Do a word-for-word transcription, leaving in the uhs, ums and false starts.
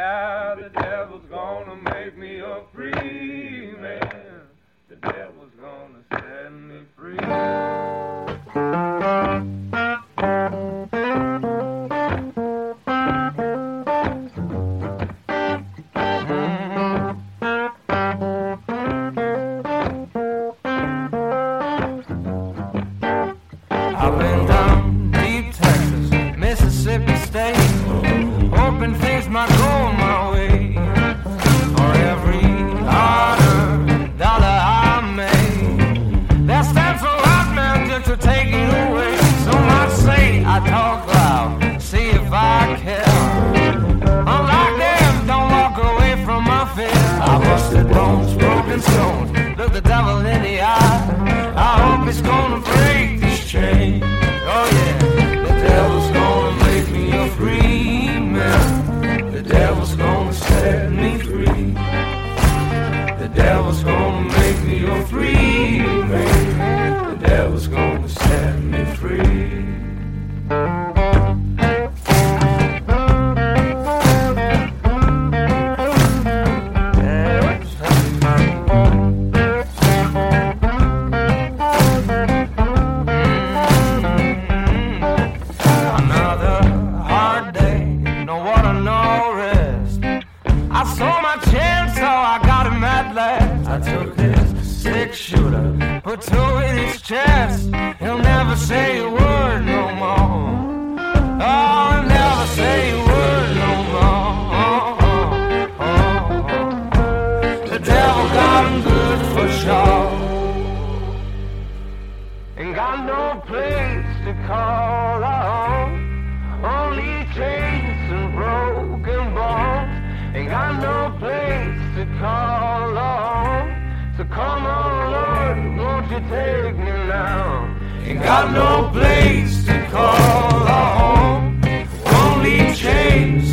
Yeah, the devil's gonna make me a free man. The devil's gonna set me free. I've been down deep Texas, Mississippi State, hoping things might go my way. For every dollar, dollar I made, that stands for right man just to take it away. So much say I talk loud, see if I care. Unlike them, don't walk away from my fear. I busted bones, broken stones, look the devil in the eye. I hope it's gonna break this chain. Oh yeah, the devil's gonna make me a free man. The devil's gonna set me free. The devil's gonna make me a free man. The devil's gonna set me free. I took his six-shooter, put two in his chest. He'll never say a word no more. Oh, he'll never say a word no more. Oh, oh, oh. The devil got him good for sure. Ain't got no place to call home, only chains and broken bones. Ain't got no place to call home. So come on, Lord, won't you take me now? Ain't got no place to call home, only chains